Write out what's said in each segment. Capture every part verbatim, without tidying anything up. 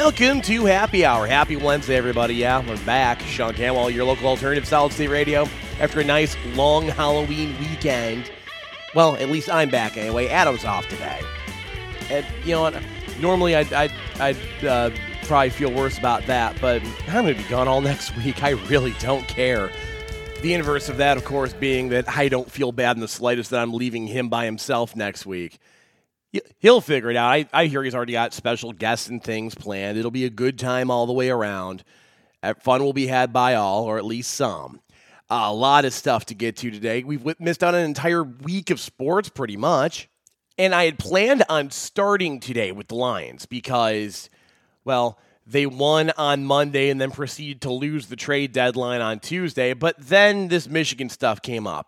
Welcome to Happy Hour. Happy Wednesday, everybody. Yeah, we're back. Sean Camwell, your local alternative Solid State Radio. After a nice, long Halloween weekend. Well, at least I'm back anyway. Adam's off today. And, you know what? Normally, I'd, I'd, I'd uh, probably feel worse about that, but I'm going to be gone all next week. I really don't care. The inverse of that, of course, being that I don't feel bad in the slightest that I'm leaving him by himself next week. He'll figure it out. I, I hear he's already got special guests and things planned. It'll be a good time all the way around. Fun will be had by all, or at least some. Uh, a lot of stuff to get to today. We've missed out an entire week of sports, pretty much. And I had planned on starting today with the Lions because, well, they won on Monday and then proceeded to lose the trade deadline on Tuesday. But then this Michigan stuff came up.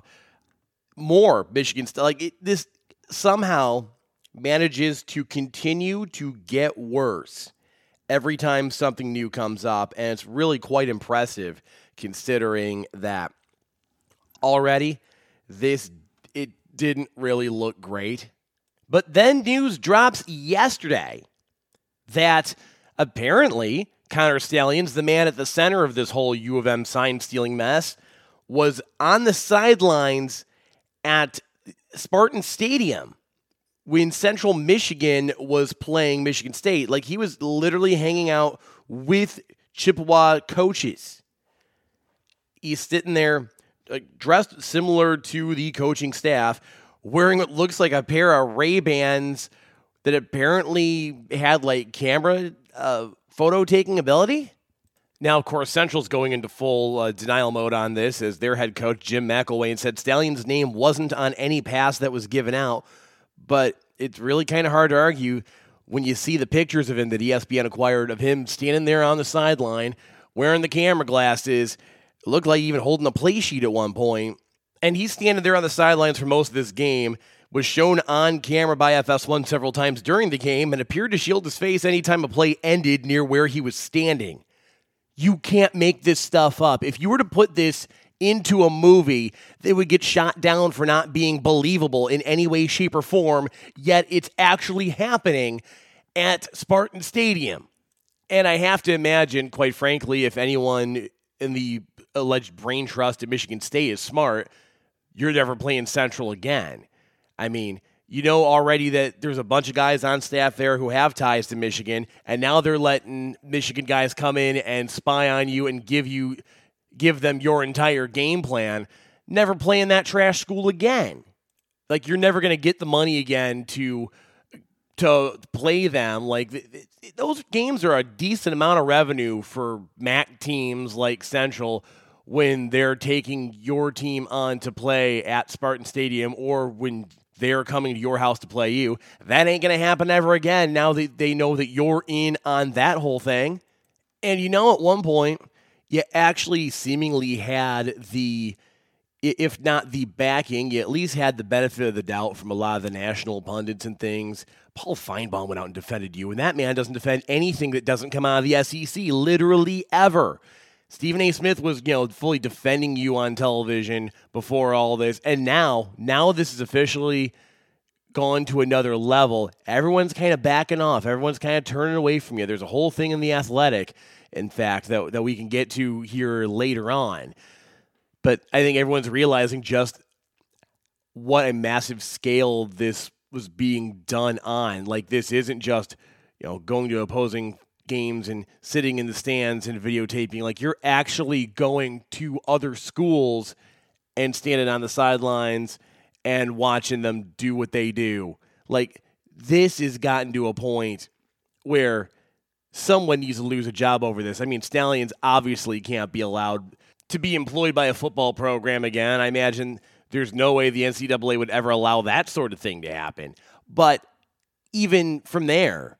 More Michigan stuff. Like, it, this somehow manages to continue to get worse every time something new comes up, and it's really quite impressive considering that already this it didn't really look great. But then news drops yesterday that apparently Connor Stalions, the man at the center of this whole U of M sign-stealing mess, was on the sidelines at Spartan Stadium when Central Michigan was playing Michigan State. Like, he was literally hanging out with Chippewa coaches. He's sitting there like, dressed similar to the coaching staff, wearing what looks like a pair of Ray-Bans that apparently had, like, camera uh, photo-taking ability. Now, of course, Central's going into full uh, denial mode on this as their head coach, Jim McElwain, said Stalions' name wasn't on any pass that was given out. But it's really kind of hard to argue when you see the pictures of him that E S P N acquired of him standing there on the sideline, wearing the camera glasses, looked like even holding a play sheet at one point. And he's standing there on the sidelines for most of this game, was shown on camera by F S one several times during the game, and appeared to shield his face anytime a play ended near where he was standing. You can't make this stuff up. If you were to put this into a movie, they would get shot down for not being believable in any way, shape, or form, yet it's actually happening at Spartan Stadium. And I have to imagine, quite frankly, if anyone in the alleged brain trust at Michigan State is smart, you're never playing Central again. I mean, you know already that there's a bunch of guys on staff there who have ties to Michigan, and now they're letting Michigan guys come in and spy on you and give you give them your entire game plan. Never playing that trash school again. Like, you're never going to get the money again to to play them. Like, th- th- those games are a decent amount of revenue for M A C teams like Central when they're taking your team on to play at Spartan Stadium or when they're coming to your house to play you. That ain't going to happen ever again now that they know that you're in on that whole thing. And you know, at one point, you actually seemingly had the, if not the backing, you at least had the benefit of the doubt from a lot of the national pundits and things. Paul Feinbaum went out and defended you, and that man doesn't defend anything that doesn't come out of the S E C, literally ever. Stephen A. Smith was, you know, fully defending you on television before all this, and now, now this is officially gone to another level. Everyone's kind of backing off. Everyone's kind of turning away from you. There's a whole thing in The Athletic, in fact, that, that we can get to here later on. But I think everyone's realizing just what a massive scale this was being done on. Like, this isn't just, you know, going to opposing games and sitting in the stands and videotaping. Like, you're actually going to other schools and standing on the sidelines and watching them do what they do. Like, this has gotten to a point where someone needs to lose a job over this. I mean, Stalions obviously can't be allowed to be employed by a football program again. I imagine there's no way the N C double A would ever allow that sort of thing to happen. But even from there,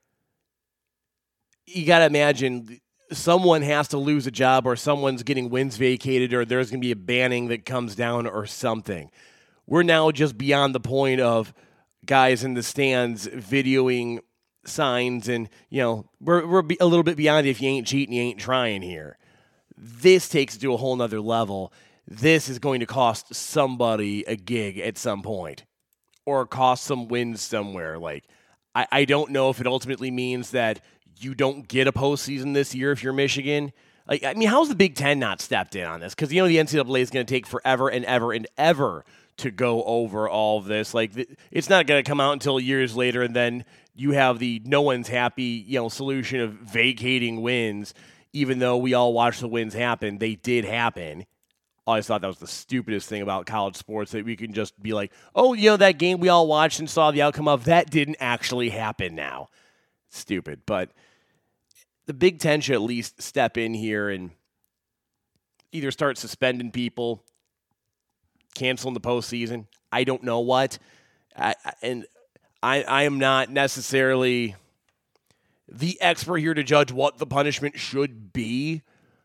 you got to imagine someone has to lose a job or someone's getting wins vacated or there's going to be a banning that comes down or something. We're now just beyond the point of guys in the stands videoing signs and, you know, we're, we're a little bit beyond if you ain't cheating, you ain't trying here. This takes it to a whole nother level. This is going to cost somebody a gig at some point or cost some wins somewhere. Like, I, I don't know if it ultimately means that you don't get a postseason this year if you're Michigan. Like, I mean, how's the Big Ten not stepped in on this? Because, you know, the N C double A is going to take forever and ever and ever to go over all of this. Like, it's not going to come out until years later, and then you have the no one's happy, you know, solution of vacating wins, even though we all watched the wins happen. They did happen. I always thought that was the stupidest thing about college sports, that we can just be like, oh, you know, that game we all watched and saw the outcome of, that didn't actually happen now. Stupid. But the Big Ten should at least step in here and either start suspending people, canceling the postseason. I don't know what. I, and I, I am not necessarily the expert here to judge what the punishment should be,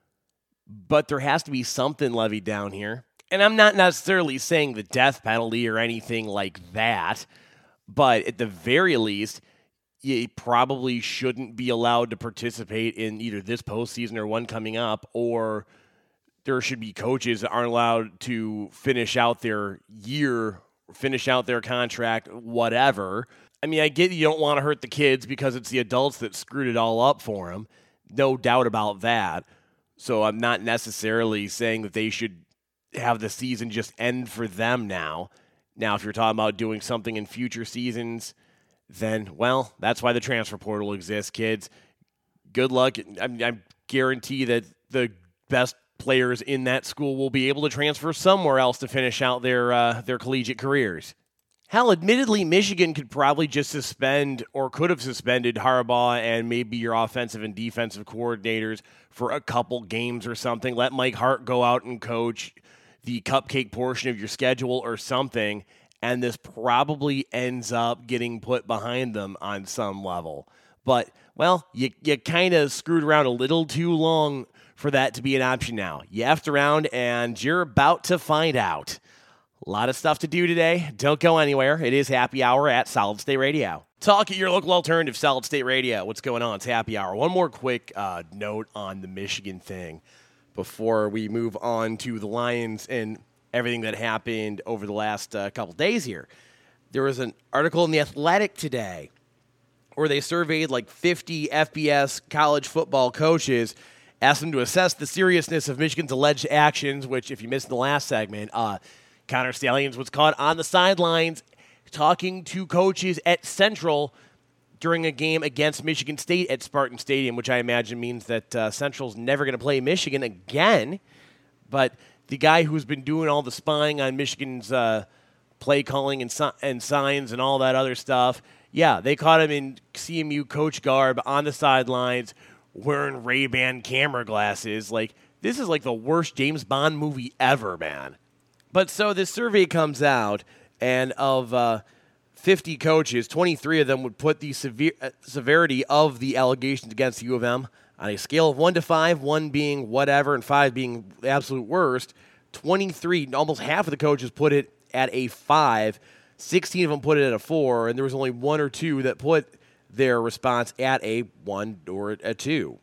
but there has to be something levied down here. And I'm not necessarily saying the death penalty or anything like that, but at the very least, you probably shouldn't be allowed to participate in either this postseason or one coming up, or there should be coaches that aren't allowed to finish out their year, finish out their contract, whatever. I mean, I get you don't want to hurt the kids because it's the adults that screwed it all up for them. No doubt about that. So I'm not necessarily saying that they should have the season just end for them now. Now, if you're talking about doing something in future seasons, then, well, that's why the transfer portal exists, kids. Good luck. I, I guarantee that the best players in that school will be able to transfer somewhere else to finish out their uh, their collegiate careers. Hell, admittedly, Michigan could probably just suspend or could have suspended Harbaugh and maybe your offensive and defensive coordinators for a couple games or something. Let Mike Hart go out and coach the cupcake portion of your schedule or something, and this probably ends up getting put behind them on some level. But, well, you, you kind of screwed around a little too long for that to be an option now. You effed around, and you're about to find out. A lot of stuff to do today. Don't go anywhere. It is Happy Hour at Solid State Radio. Talk at your local alternative, Solid State Radio. What's going on? It's Happy Hour. One more quick uh, note on the Michigan thing before we move on to the Lions and everything that happened over the last uh, couple days here. There was an article in The Athletic today where they surveyed like fifty F B S college football coaches, asked them to assess the seriousness of Michigan's alleged actions, which, if you missed the last segment, uh, Connor Stalions was caught on the sidelines talking to coaches at Central during a game against Michigan State at Spartan Stadium, which I imagine means that uh, Central's never going to play Michigan again. But the guy who's been doing all the spying on Michigan's uh, play calling and, si- and signs and all that other stuff, yeah, they caught him in C M U coach garb on the sidelines wearing Ray-Ban camera glasses. Like, this is like the worst James Bond movie ever, man. But so this survey comes out, and of uh, fifty coaches, twenty-three of them would put the severe, uh, severity of the allegations against U of M on a scale of one to five, one being whatever and five being the absolute worst. twenty-three, almost half of the coaches put it at a five. sixteen of them put it at a four, and there was only one or two that put their response at a one or a two.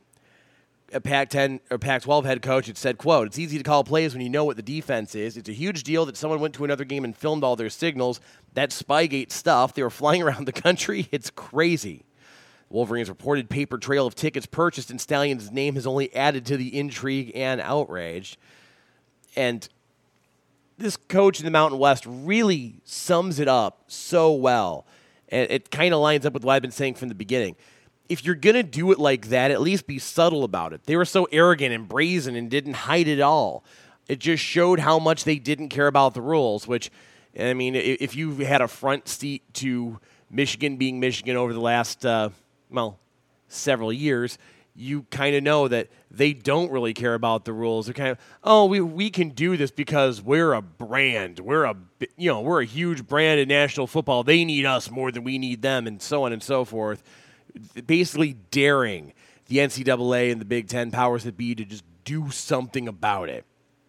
A Pac ten or Pac twelve head coach had said, quote, "It's easy to call plays when you know what the defense is. It's a huge deal that someone went to another game and filmed all their signals. That Spygate stuff, they were flying around the country. It's crazy." Wolverines reported paper trail of tickets purchased, and Stalions' name has only added to the intrigue and outrage. And this coach in the Mountain West really sums it up so well. And it kind of lines up with what I've been saying from the beginning. If you're going to do it like that, at least be subtle about it. They were so arrogant and brazen and didn't hide it all. It just showed how much they didn't care about the rules, which, I mean, if you had a front seat to Michigan being Michigan over the last, uh, well, several years, you kind of know that they don't really care about the rules. They're kind of, oh, we we can do this because we're a brand. We're a, you know, we're a huge brand in national football. They need us more than we need them, and so on and so forth. Basically daring the N C double A and the Big Ten powers that be to just do something about it.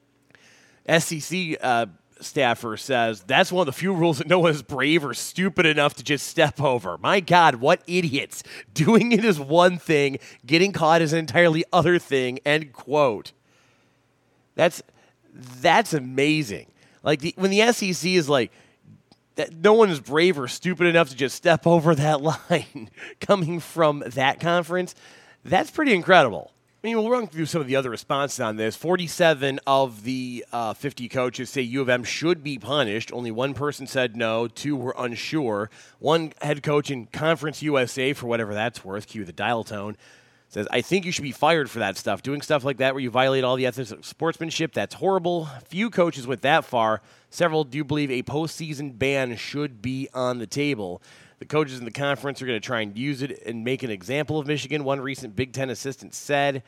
S E C uh, staffer says that's one of the few rules that no one is brave or stupid enough to just step over. My God, what idiots. Doing it is one thing, getting caught is an entirely other thing, end quote. That's, that's amazing. Like, the, when the S E C is like, that no one is brave or stupid enough to just step over that line coming from that conference. That's pretty incredible. I mean, we'll run through some of the other responses on this. forty-seven of the uh, fifty coaches say U of M should be punished. Only one person said no. Two were unsure. One head coach in Conference U S A, for whatever that's worth, cue the dial tone, says, I think you should be fired for that stuff. Doing stuff like that where you violate all the ethics of sportsmanship, that's horrible. Few coaches went that far. Several do believe a postseason ban should be on the table. The coaches in the conference are going to try and use it and make an example of Michigan. One recent Big Ten assistant said.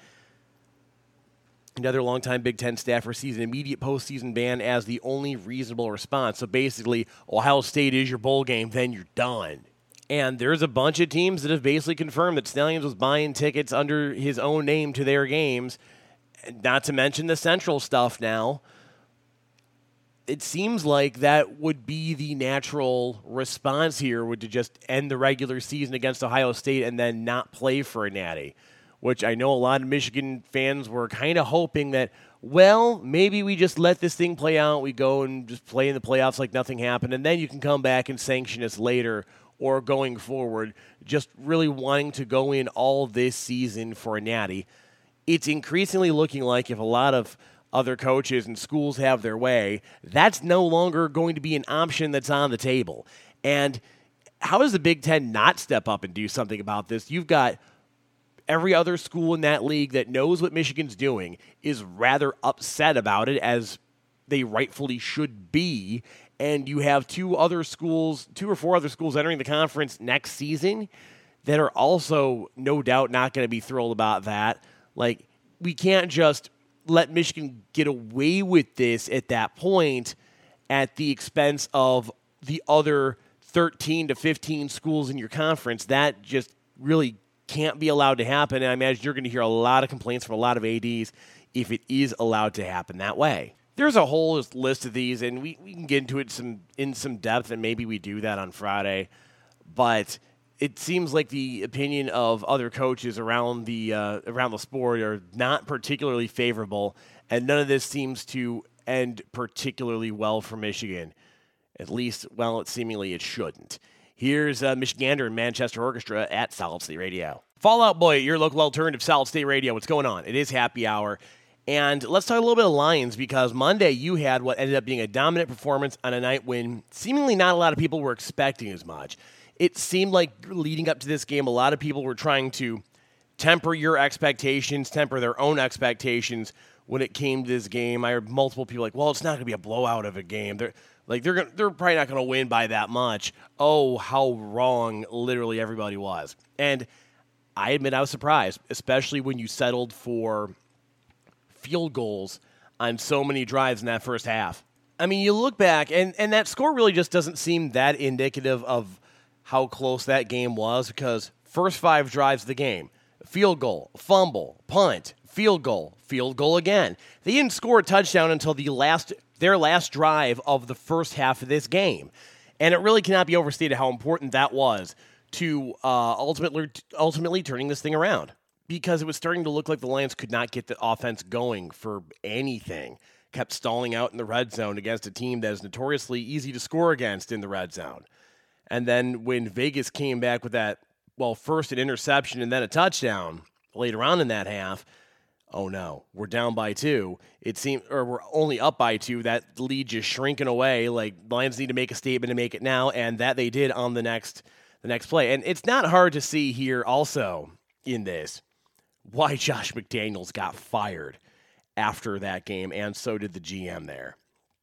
Another longtime Big Ten staffer sees an immediate postseason ban as the only reasonable response. So basically, Ohio State is your bowl game, then you're done. And there's a bunch of teams that have basically confirmed that Stalions was buying tickets under his own name to their games, not to mention the Central stuff now. It seems like that would be the natural response here, would to just end the regular season against Ohio State and then not play for a natty, which I know a lot of Michigan fans were kind of hoping that, well, maybe we just let this thing play out. We go and just play in the playoffs like nothing happened, and then you can come back and sanction us later or going forward, just really wanting to go in all this season for a natty. It's increasingly looking like if a lot of other coaches and schools have their way, that's no longer going to be an option that's on the table. And how does the Big Ten not step up and do something about this? You've got every other school in that league that knows what Michigan's doing is rather upset about it, as they rightfully should be. And you have two other schools, two or four other schools entering the conference next season that are also no doubt not going to be thrilled about that. Like, we can't just let Michigan get away with this at that point at the expense of the other thirteen to fifteen schools in your conference. That just really can't be allowed to happen. And I imagine you're going to hear a lot of complaints from a lot of A Ds if it is allowed to happen that way. There's a whole list of these, and we, we can get into it some in some depth, and maybe we do that on Friday. But it seems like the opinion of other coaches around the uh, around the sport are not particularly favorable, and none of this seems to end particularly well for Michigan. At least, well, it seemingly it shouldn't. Here's uh, Michigander and Manchester Orchestra at Solid State Radio. Fall Out Boy, your local alternative, Solid State Radio. What's going on? It is happy hour. And let's talk a little bit of Lions, because Monday you had what ended up being a dominant performance on a night when seemingly not a lot of people were expecting as much. It seemed like leading up to this game, a lot of people were trying to temper your expectations, temper their own expectations when it came to this game. I heard multiple people like, well, it's not going to be a blowout of a game. They're like they're gonna, they're probably not going to win by that much. Oh, how wrong literally everybody was. And I admit I was surprised, especially when you settled for field goals on so many drives in that first half. I mean, you look back, and, and that score really just doesn't seem that indicative of how close that game was, because first five drives of the game, field goal, fumble, punt, field goal, field goal again. They didn't score a touchdown until the last their last drive of the first half of this game. And it really cannot be overstated how important that was to uh, ultimately, ultimately turning this thing around, because it was starting to look like the Lions could not get the offense going for anything. Kept stalling out in the red zone against a team that is notoriously easy to score against in the red zone. And then when Vegas came back with that, well, first an interception and then a touchdown later on in that half, oh no, we're down by two. It seemed, or we're only up by two. That lead just shrinking away. Like, Lions need to make a statement to make it now, and that they did on the next the next play. And it's not hard to see here also in this why Josh McDaniels got fired after that game, and so did the G M there.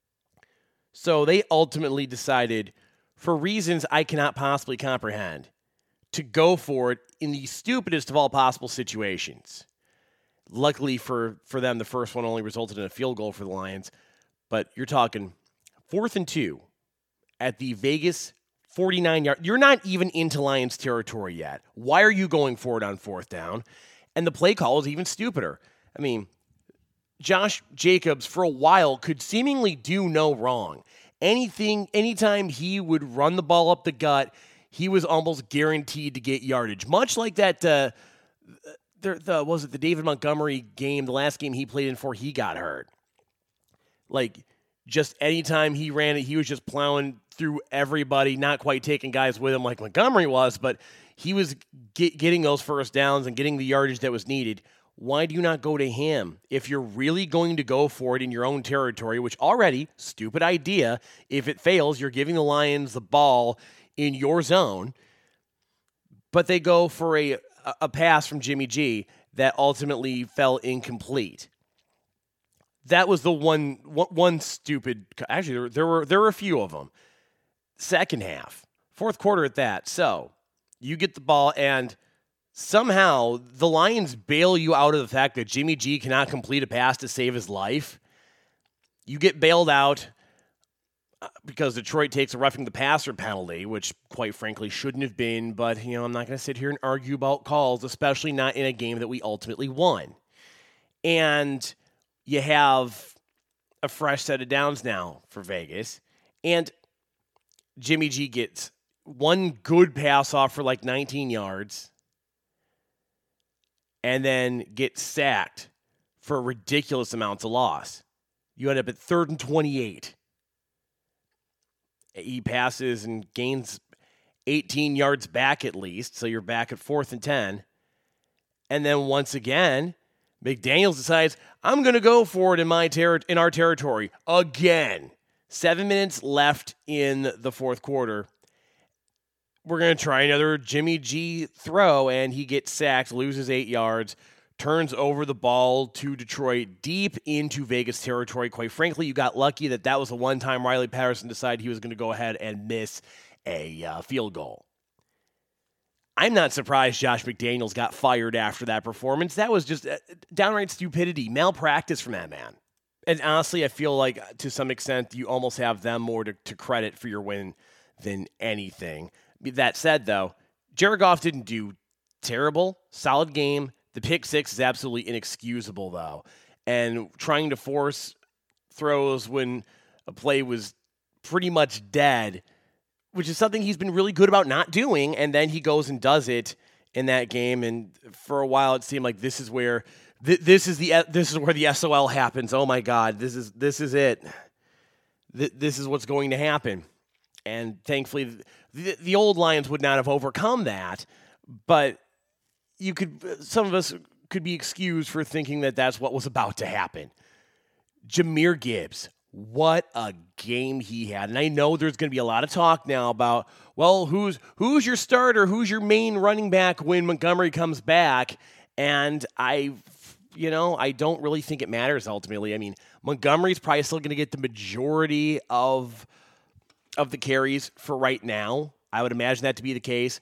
So they ultimately decided, for reasons I cannot possibly comprehend, to go for it in the stupidest of all possible situations. Luckily for, for them, the first one only resulted in a field goal for the Lions. But you're talking fourth and two at the Vegas forty-nine-yard. You're not even into Lions territory yet. Why are you going for it on fourth down? And the play call is even stupider. I mean, Josh Jacobs, for a while, could seemingly do no wrong. Anything, anytime he would run the ball up the gut, he was almost guaranteed to get yardage. Much like that, uh, the, the was it the David Montgomery game, the last game he played in before he got hurt. Like, just anytime he ran it, he was just plowing through everybody, not quite taking guys with him like Montgomery was, but he was get, getting those first downs and getting the yardage that was needed. Why do you not go to him? If you're really going to go for it in your own territory, which already, stupid idea, if it fails, you're giving the Lions the ball in your zone, but they go for a, a pass from Jimmy G that ultimately fell incomplete. That was the one one, one stupid. Actually, there, there were there were a few of them. Second half, fourth quarter at that. So you get the ball, and somehow the Lions bail you out of the fact that Jimmy G cannot complete a pass to save his life. You get bailed out because Detroit takes a roughing the passer penalty, which quite frankly shouldn't have been. But you know, I'm not going to sit here and argue about calls, especially not in a game that we ultimately won. And you have a fresh set of downs now for Vegas. And Jimmy G gets one good pass off for like nineteen yards and then gets sacked for ridiculous amounts of loss. You end up at third and twenty-eight. He passes and gains eighteen yards back at least, so you're back at fourth and ten. And then once again, McDaniels decides, I'm going to go for it in my ter- in our territory again. Seven minutes left in the fourth quarter. We're going to try another Jimmy G throw, and he gets sacked, loses eight yards, turns over the ball to Detroit deep into Vegas territory. Quite frankly, you got lucky that that was the one time Riley Patterson decided he was going to go ahead and miss a uh, field goal. I'm not surprised Josh McDaniels got fired after that performance. That was just downright stupidity, malpractice from that man. And honestly, I feel like to some extent you almost have them more to, to credit for your win than anything. That said, though, Jared Goff didn't do terrible. Solid game. The pick six is absolutely inexcusable, though. And trying to force throws when a play was pretty much dead, which is something he's been really good about not doing, and then he goes and does it in that game. And for a while, it seemed like this is where th- this is the this is where the S O L happens. Oh my God, this is this is it. Th- this is what's going to happen. And thankfully, the, the old Lions would not have overcome that. But you could, some of us could be excused for thinking that that's what was about to happen. Jahmyr Gibbs. What a game he had. And I know there's going to be a lot of talk now about, well, who's who's your starter? Who's your main running back when Montgomery comes back? And I, you know, I don't really think it matters ultimately. I mean, Montgomery's probably still going to get the majority of, of the carries for right now. I would imagine that to be the case.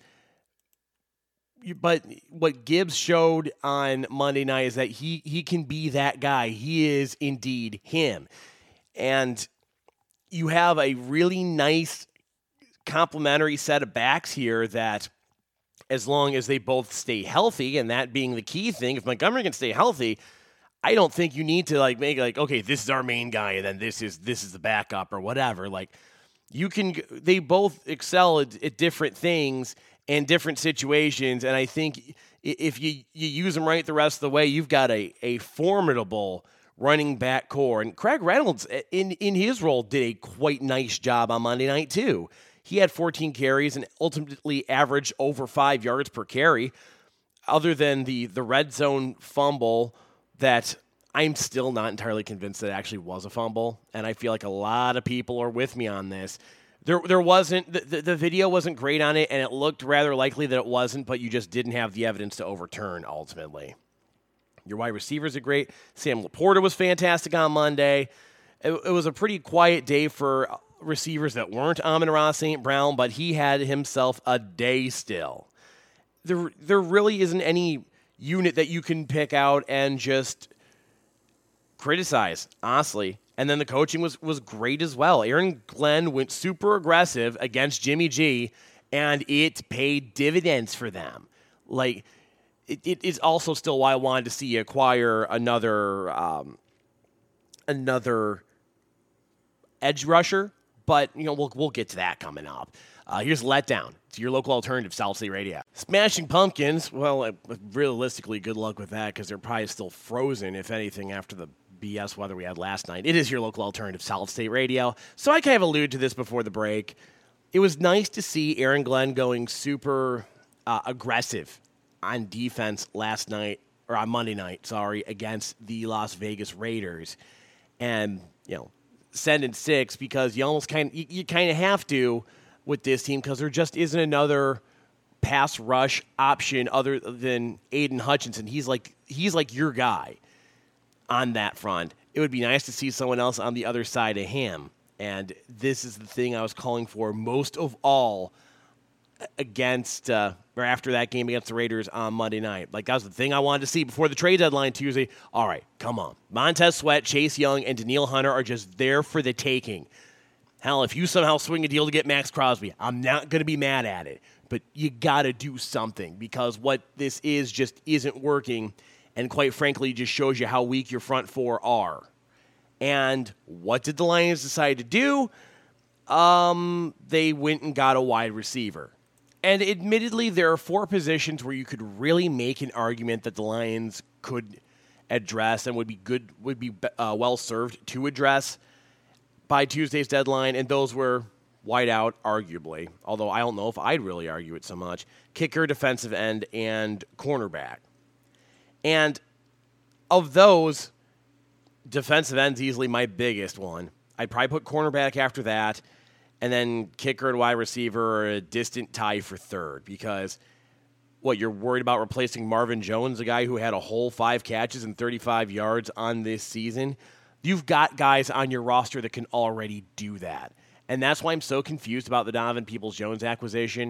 But what Gibbs showed on Monday night is that he he can be that guy. He is indeed him. And you have a really nice complementary set of backs here that as long as they both stay healthy, and that being the key thing, if Montgomery can stay healthy, I don't think you need to like make like, okay, this is our main guy and then this is this is the backup or whatever. Like you can they both excel at, at different things and different situations, and I think if you, you use them right the rest of the way, you've got a, a formidable running back core. And Craig Reynolds, in, in his role, did a quite nice job on Monday night, too. He had fourteen carries and ultimately averaged over five yards per carry, other than the, the red zone fumble that I'm still not entirely convinced that it actually was a fumble, and I feel like a lot of people are with me on this. There there wasn't, the, the, the video wasn't great on it, and it looked rather likely that it wasn't, but you just didn't have the evidence to overturn, ultimately. Your wide receivers are great. Sam Laporta was fantastic on Monday. It, it was a pretty quiet day for receivers that weren't Amon-Ra Saint Brown, but he had himself a day still. There, there really isn't any unit that you can pick out and just criticize, honestly. And then the coaching was, was great as well. Aaron Glenn went super aggressive against Jimmy G, and it paid dividends for them. Like, It, it is also still why I wanted to see you acquire another um, another edge rusher, but you know we'll we'll get to that coming up. Uh, here's Letdown. It's your local alternative, South State Radio. Smashing Pumpkins. Well, uh, realistically, good luck with that because they're probably still frozen, if anything, after the B S weather we had last night. It is your local alternative, Solid State Radio. So I kind of alluded to this before the break. It was nice to see Aaron Glenn going super uh, aggressive on defense last night, or on Monday night, sorry, against the Las Vegas Raiders. And, you know, sending six because you almost kind you, you kind of have to with this team because there just isn't another pass rush option other than Aiden Hutchinson. He's like he's like your guy on that front. It would be nice to see someone else on the other side of him. And this is the thing I was calling for most of all against uh, or after that game against the Raiders on Monday night. Like, that was the thing I wanted to see before the trade deadline Tuesday. All right, come on. Montez Sweat, Chase Young, and Danielle Hunter are just there for the taking. Hell, if you somehow swing a deal to get Max Crosby, I'm not going to be mad at it. But you got to do something because what this is just isn't working, and quite frankly, just shows you how weak your front four are. And what did the Lions decide to do? Um, they went and got a wide receiver. And admittedly, there are four positions where you could really make an argument that the Lions could address and would be good, would be uh, well served to address by Tuesday's deadline, and those were wide out, arguably. Although I don't know if I'd really argue it so much. Kicker, defensive end, and cornerback. And of those, defensive end's easily my biggest one. I'd probably put cornerback after that. And then kicker and wide receiver are a distant tie for third because, what, you're worried about replacing Marvin Jones, a guy who had a whole five catches and thirty-five yards on this season? You've got guys on your roster that can already do that. And that's why I'm so confused about the Donovan Peoples-Jones acquisition,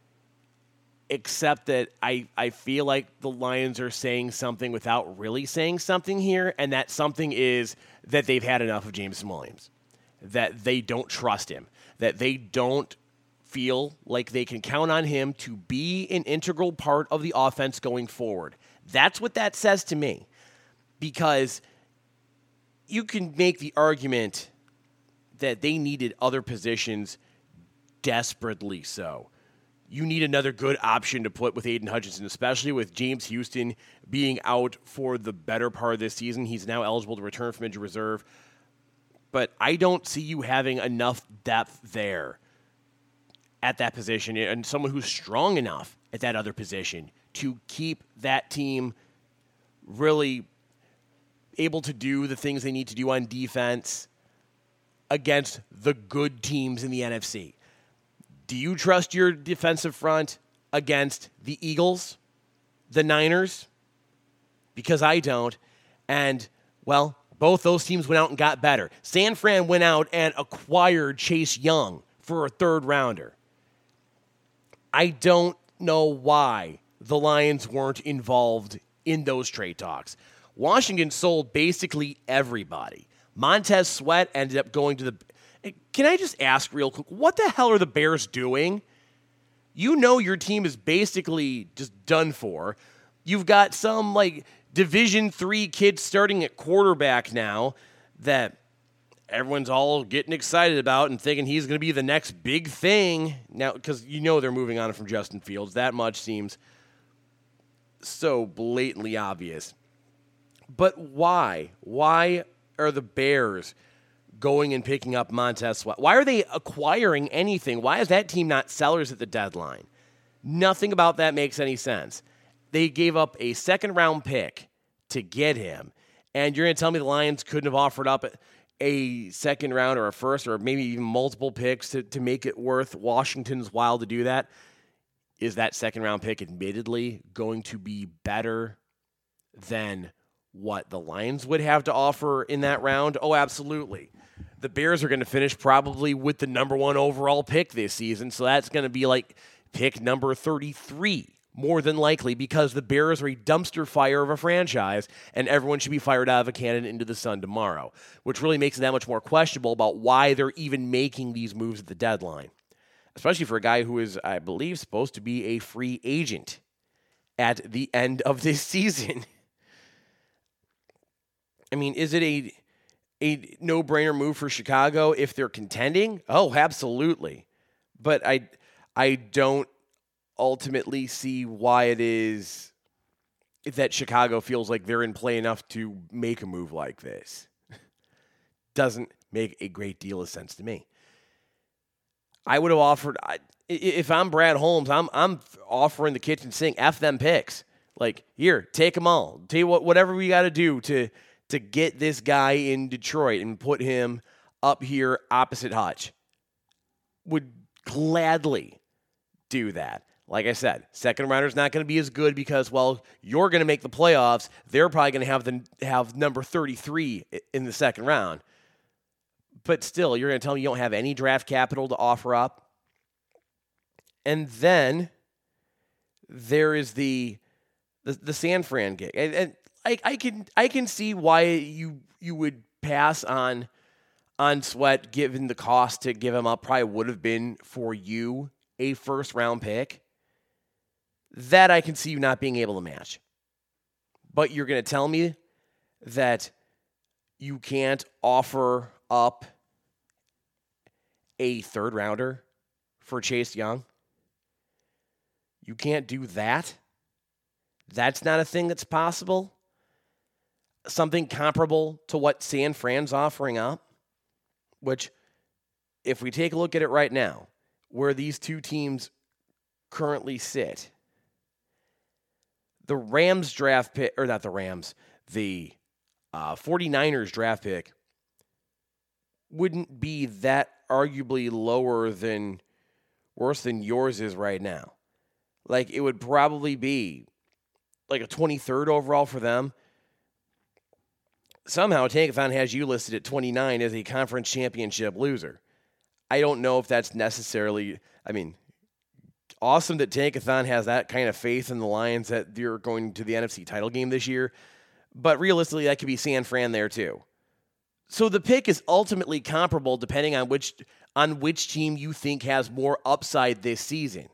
except that I, I feel like the Lions are saying something without really saying something here, and that something is that they've had enough of Jameson Williams, that they don't trust him, that they don't feel like they can count on him to be an integral part of the offense going forward. That's what that says to me, because you can make the argument that they needed other positions desperately so. You need another good option to put with Aiden Hutchinson, especially with James Houston being out for the better part of this season. He's now eligible to return from injured reserve. But I don't see you having enough depth there at that position and someone who's strong enough at that other position to keep that team really able to do the things they need to do on defense against the good teams in the N F C. Do you trust your defensive front against the Eagles, the Niners? Because I don't. And, well, both those teams went out and got better. San Fran went out and acquired Chase Young for a third rounder. I don't know why the Lions weren't involved in those trade talks. Washington sold basically everybody. Montez Sweat ended up going to the... Can I just ask real quick, what the hell are the Bears doing? You know your team is basically just done for. You've got some, like, Division three kid starting at quarterback now that everyone's all getting excited about and thinking he's going to be the next big thing. Now, because you know they're moving on from Justin Fields. That much seems so blatantly obvious. But why? Why are the Bears going and picking up Montez Sweat? Why are they acquiring anything? Why is that team not sellers at the deadline? Nothing about that makes any sense. They gave up a second-round pick to get him, and you're going to tell me the Lions couldn't have offered up a second round or a first or maybe even multiple picks to, to make it worth Washington's while to do that? Is that second-round pick admittedly going to be better than what the Lions would have to offer in that round? Oh, absolutely. The Bears are going to finish probably with the number one overall pick this season, so that's going to be like pick number thirty-three, more than likely, because the Bears are a dumpster fire of a franchise, and everyone should be fired out of a cannon into the sun tomorrow, which really makes it that much more questionable about why they're even making these moves at the deadline, especially for a guy who is, I believe, supposed to be a free agent at the end of this season. I mean, is it a a no-brainer move for Chicago if they're contending? Oh, absolutely. But I I don't ultimately see why it is that Chicago feels like they're in play enough to make a move like this. Doesn't make a great deal of sense to me. I would have offered, I, if I'm Brad Holmes, I'm I'm offering the kitchen sink, F them picks. Like, here, take them all. Tell you what, whatever we got to do to to get this guy in Detroit and put him up here opposite Hutch. Would gladly do that. Like I said, second rounder's not going to be as good because, well, you're going to make the playoffs. They're probably going to have the have number thirty-three in the second round. But still, you're going to tell me you don't have any draft capital to offer up? And then there is the the, the San Fran gig. And, and I, I can I can see why you you would pass on on Sweat given the cost to give him up probably would have been for you a first round pick. That I can see you not being able to match. But you're going to tell me that you can't offer up a third rounder for Chase Young? You can't do that? That's not a thing that's possible? Something comparable to what San Fran's offering up? Which, if we take a look at it right now, where these two teams currently sit, the Rams draft pick, or not the Rams, the uh, 49ers draft pick wouldn't be that arguably lower than, worse than yours is right now. Like, it would probably be like a twenty-third overall for them. Somehow, Tankathon has you listed at twenty-nine as a conference championship loser. I don't know if that's necessarily, I mean, awesome that Tankathon has that kind of faith in the Lions that they're going to the N F C title game this year. But realistically, that could be San Fran there too. So the pick is ultimately comparable depending on which on which team you think has more upside this season.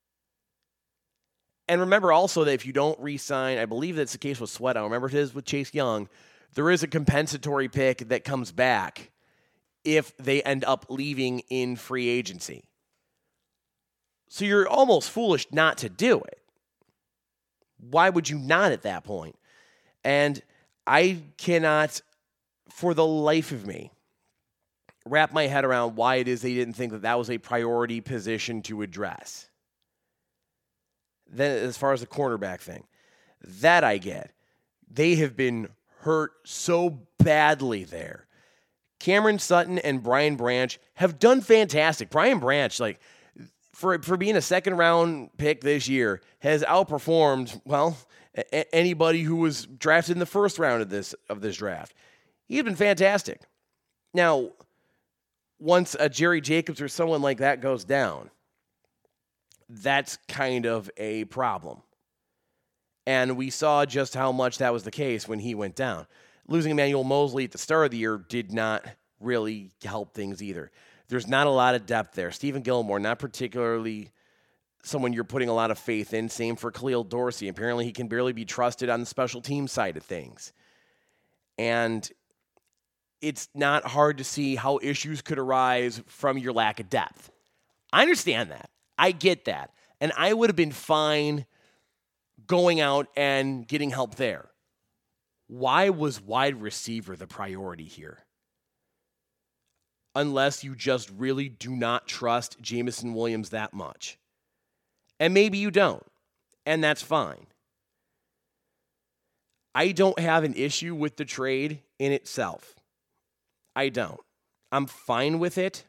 And remember also that if you don't re-sign, I believe that's the case with Sweat, I don't remember if it is with Chase Young, there is a compensatory pick that comes back if they end up leaving in free agency. So you're almost foolish not to do it. Why would you not at that point? And I cannot, for the life of me, wrap my head around why it is they didn't think that that was a priority position to address. Then as far as the cornerback thing, that I get. They have been hurt so badly there. Cameron Sutton and Brian Branch have done fantastic. Brian Branch, like, for for being a second round pick this year, has outperformed, well, a- anybody who was drafted in the first round of this of this draft. He's been fantastic. Now, once a Jerry Jacobs or someone like that goes down, that's kind of a problem. And we saw just how much that was the case when he went down. Losing Emmanuel Mosley at the start of the year did not really help things either. There's not a lot of depth there. Stephen Gilmore, not particularly someone you're putting a lot of faith in. Same for Khalil Dorsey. Apparently he can barely be trusted on the special team side of things. And it's not hard to see how issues could arise from your lack of depth. I understand that. I get that. And I would have been fine going out and getting help there. Why was wide receiver the priority here? Unless you just really do not trust Jameson Williams that much. And maybe you don't. And that's fine. I don't have an issue with the trade in itself. I don't. I'm fine with it.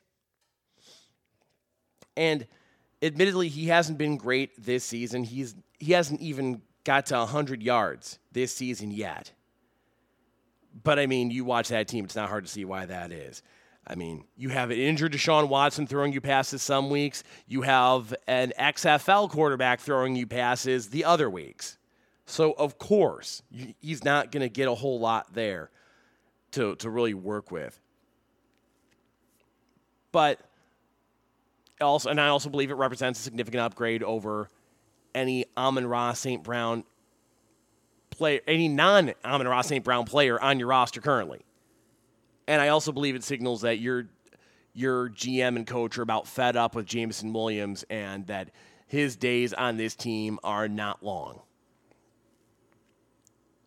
And admittedly, he hasn't been great this season. He's he hasn't even got to one hundred yards this season yet. But, I mean, you watch that team, it's not hard to see why that is. I mean, you have an injured Deshaun Watson throwing you passes some weeks. You have an X F L quarterback throwing you passes the other weeks. So, of course, he's not going to get a whole lot there to, to really work with. But also, and I also believe it represents a significant upgrade over any Amon-Ra Saint Brown player, any non-Amon-Ra Saint Brown player on your roster currently. And I also believe it signals that your your G M and coach are about fed up with Jameson Williams and that his days on this team are not long.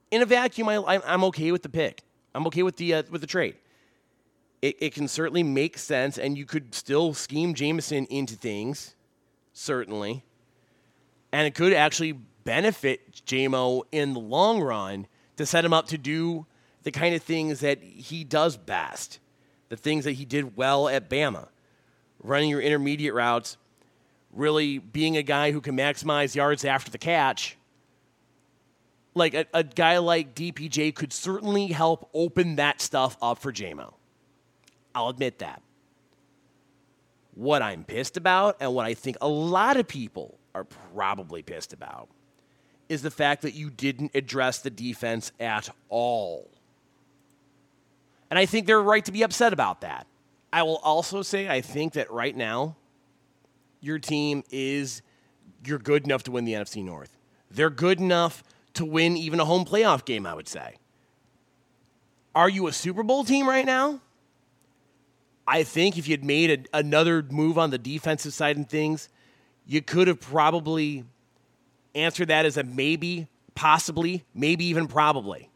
in a vacuum, I, I'm okay with the pick. I'm okay with the uh, with the trade. It, it can certainly make sense, and you could still scheme Jameson into things, certainly. And it could actually benefit J-Mo in the long run to set him up to do the kind of things that he does best, the things that he did well at Bama, running your intermediate routes, really being a guy who can maximize yards after the catch. Like a, a guy like D P J could certainly help open that stuff up for J-Mo. I'll admit that. What I'm pissed about, and what I think a lot of people are probably pissed about, is the fact that you didn't address the defense at all. And I think they're right to be upset about that. I will also say I think that right now, your team is, you're good enough to win the N F C North. They're good enough to win even a home playoff game, I would say. Are you a Super Bowl team right now? I think if you'd made a, another move on the defensive side and things, you could have probably answered that as a maybe, possibly, maybe even probably.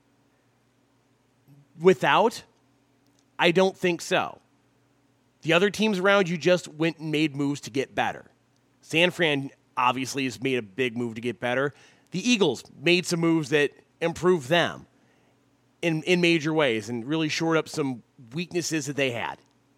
Without, I don't think so. The other teams around you just went and made moves to get better. San Fran obviously has made a big move to get better. The Eagles made some moves that improved them in, in major ways and really shored up some weaknesses that they had.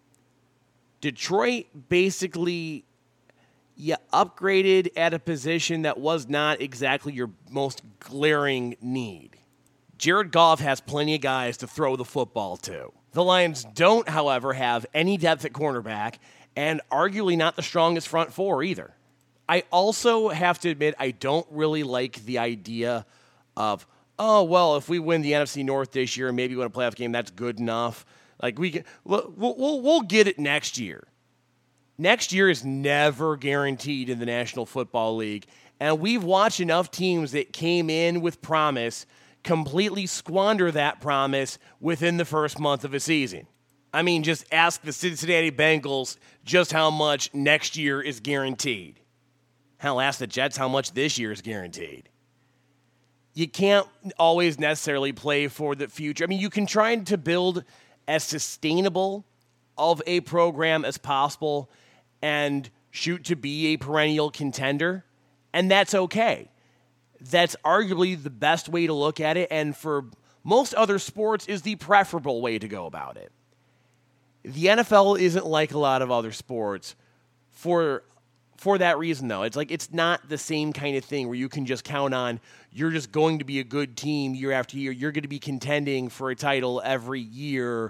Detroit basically, you upgraded at a position that was not exactly your most glaring need. Jared Goff has plenty of guys to throw the football to. The Lions don't, however, have any depth at cornerback and arguably not the strongest front four either. I also have to admit I don't really like the idea of, oh, well, if we win the N F C North this year and maybe win a playoff game, that's good enough. Like, we can, we'll, we'll, we'll get it next year. Next year is never guaranteed in the National Football League, and we've watched enough teams that came in with promise completely squander that promise within the first month of a season. I mean, just ask the Cincinnati Bengals just how much next year is guaranteed. Hell, ask the Jets how much this year is guaranteed. You can't always necessarily play for the future. I mean, you can try to build as sustainable of a program as possible and shoot to be a perennial contender, and that's okay. That's arguably the best way to look at it, and for most other sports is the preferable way to go about it. The N F L isn't like a lot of other sports for for that reason, though. It's like it's not the same kind of thing where you can just count on you're just going to be a good team year after year. You're going to be contending for a title every year,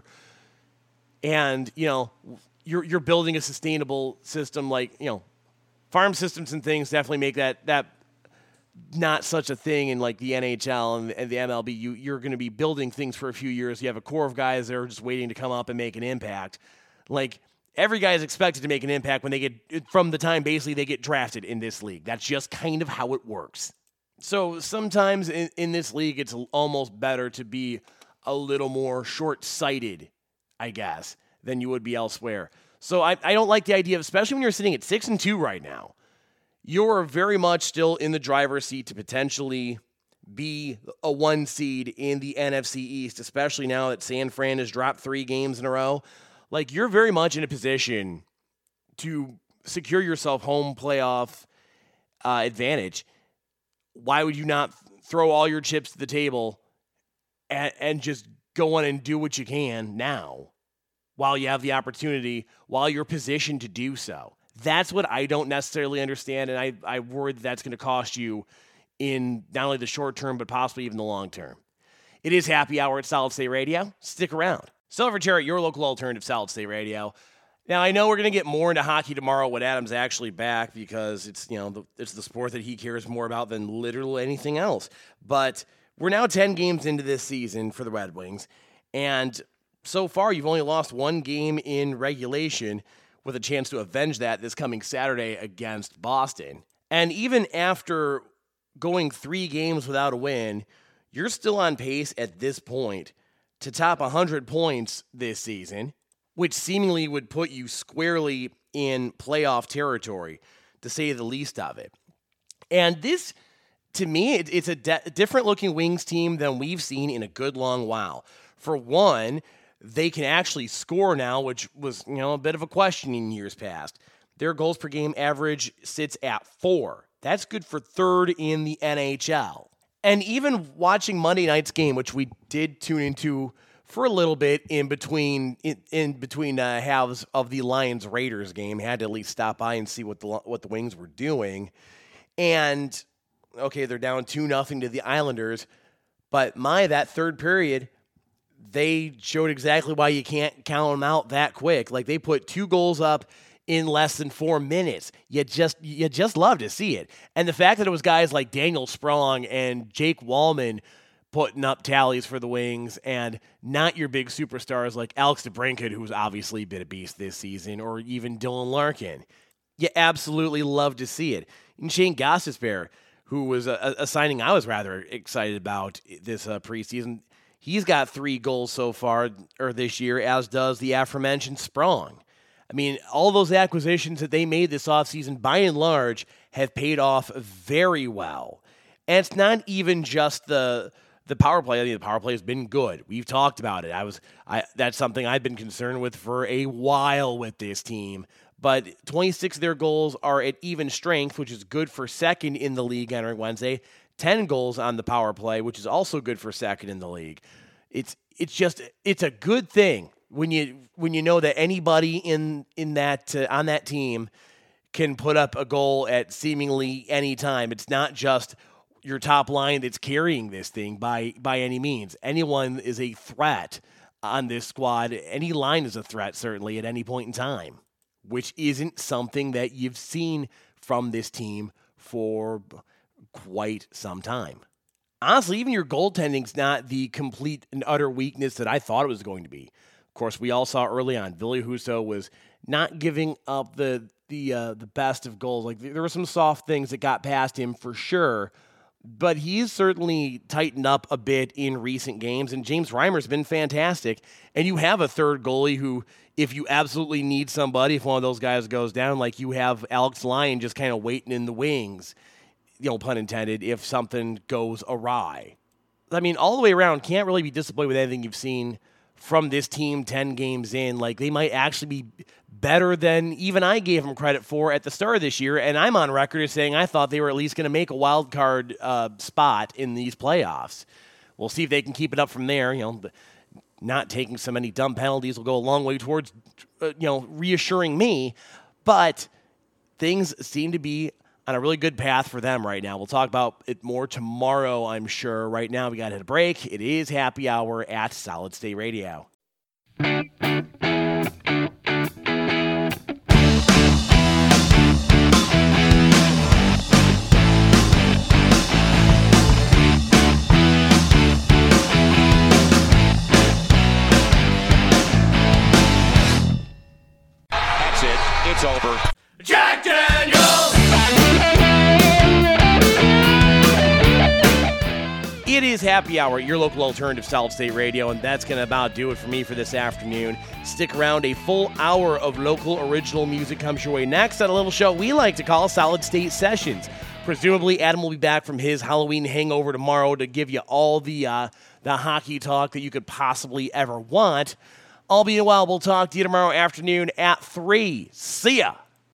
and you know you're you're building a sustainable system. Like you know, farm systems and things definitely make that that. Not such a thing in like the N H L and, and the M L B. You, you're going to be building things for a few years. You have a core of guys that are just waiting to come up and make an impact. Like every guy is expected to make an impact when they get from the time basically they get drafted in this league. That's just kind of how it works. So sometimes in, in this league, it's almost better to be a little more short-sighted, I guess, than you would be elsewhere. So I, I don't like the idea of, especially when you're sitting at six and two right now. You're very much still in the driver's seat to potentially be a one seed in the N F C East, especially now that San Fran has dropped three games in a row. Like, you're very much in a position to secure yourself home playoff uh, advantage. Why would you not throw all your chips to the table and, and just go on and do what you can now while you have the opportunity, while you're positioned to do so? That's what I don't necessarily understand, and I, I worry that that's going to cost you in not only the short term, but possibly even the long term. It is Happy Hour at Solid State Radio. Stick around. Silver Chair at your local alternative, Solid State Radio. Now, I know we're going to get more into hockey tomorrow when Adam's actually back because it's, you know, the, it's the sport that he cares more about than literally anything else. But we're now ten games into this season for the Red Wings, and so far you've only lost one game in regulation, with a chance to avenge that this coming Saturday against Boston. And even after going three games without a win, you're still on pace at this point to top one hundred points this season, which seemingly would put you squarely in playoff territory, to say the least of it. And this to me, it, it's a de- different-looking Wings team than we've seen in a good long while. For one, they can actually score now, which was, you know, a bit of a question in years past. Their goals per game average sits at four. That's good for third in the N H L. And even watching Monday night's game, which we did tune into for a little bit in between in, in between uh, halves of the Lions Raiders game, had to at least stop by and see what the what the Wings were doing. And okay, they're down two nothing to the Islanders, but my that third period, they showed exactly why you can't count them out that quick. Like, they put two goals up in less than four minutes. You just you just love to see it. And the fact that it was guys like Daniel Sprong and Jake Wallman putting up tallies for the Wings, and not your big superstars like Alex DeBrincat, who's obviously been a beast this season, or even Dylan Larkin. You absolutely love to see it. And Shane Gostisbehere, who was a, a signing I was rather excited about this uh, preseason, he's got three goals so far or this year, as does the aforementioned Sprong. I mean, all those acquisitions that they made this offseason, by and large, have paid off very well. And it's not even just the the power play. I mean, the power play has been good. We've talked about it. I was I that's something I've been concerned with for a while with this team. But twenty-six of their goals are at even strength, which is good for second in the league entering Wednesday. ten goals on the power play, which is also good for second in the league. It's it's just it's a good thing when you when you know that anybody in in that uh, on that team can put up a goal at seemingly any time. It's not just your top line that's carrying this thing by by any means. Anyone is a threat on this squad. Any line is a threat, certainly, at any point in time, which isn't something that you've seen from this team for quite some time. Honestly, even your goaltending's not the complete and utter weakness that I thought it was going to be. Of course, we all saw early on, Ville Husso was not giving up the the uh, the best of goals. Like, there were some soft things that got past him for sure, but he's certainly tightened up a bit in recent games, and James Reimer's been fantastic. And you have a third goalie who, if you absolutely need somebody, if one of those guys goes down, like you have Alex Lyon just kind of waiting in the wings, you know, pun intended, if something goes awry. I mean, all the way around, can't really be disappointed with anything you've seen from this team ten games in. Like, they might actually be better than even I gave them credit for at the start of this year, and I'm on record as saying I thought they were at least going to make a wild card uh, spot in these playoffs. We'll see if they can keep it up from there. You know, not taking so many dumb penalties will go a long way towards, uh, you know, reassuring me, but things seem to be on a really good path for them right now. We'll talk about it more tomorrow, I'm sure. Right now, we got to hit a break. It is Happy Hour at Solid State Radio. That's it. It's over. Jack Daniels! It is Happy Hour, your local alternative Solid State Radio, and that's going to about do it for me for this afternoon. Stick around. A full hour of local original music comes your way next on a little show we like to call Solid State Sessions. Presumably, Adam will be back from his Halloween hangover tomorrow to give you all the uh, the hockey talk that you could possibly ever want. All being well, we'll talk to you tomorrow afternoon at three. See ya!